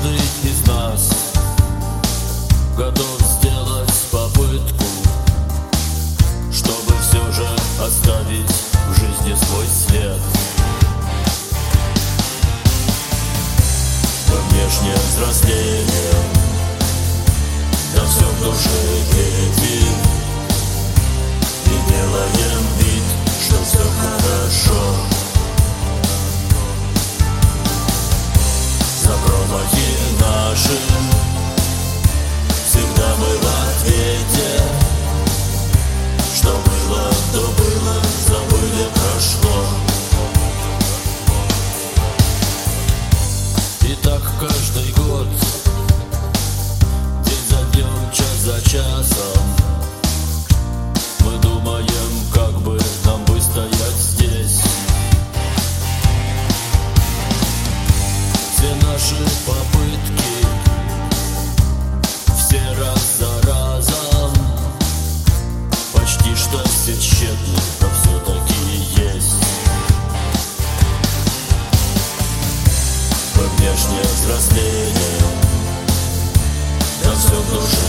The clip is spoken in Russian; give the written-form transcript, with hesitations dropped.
каждый из нас готов сделать попытку, чтобы все же оставить в жизни свой след. Мы внешне взрослеем, да все в душе кипит, и делаем вид, что все хорошо. За промахи наши всегда мы в ответе. Что было, то было, забыли, прошло. И так каждый год, день за днем, час за часом, мы думаем, как бы нам выстоять здесь. Все наши попытки, все раз за разом, почти что все тщетны, но все-таки есть. Мы внешне взрослеем, да все в душе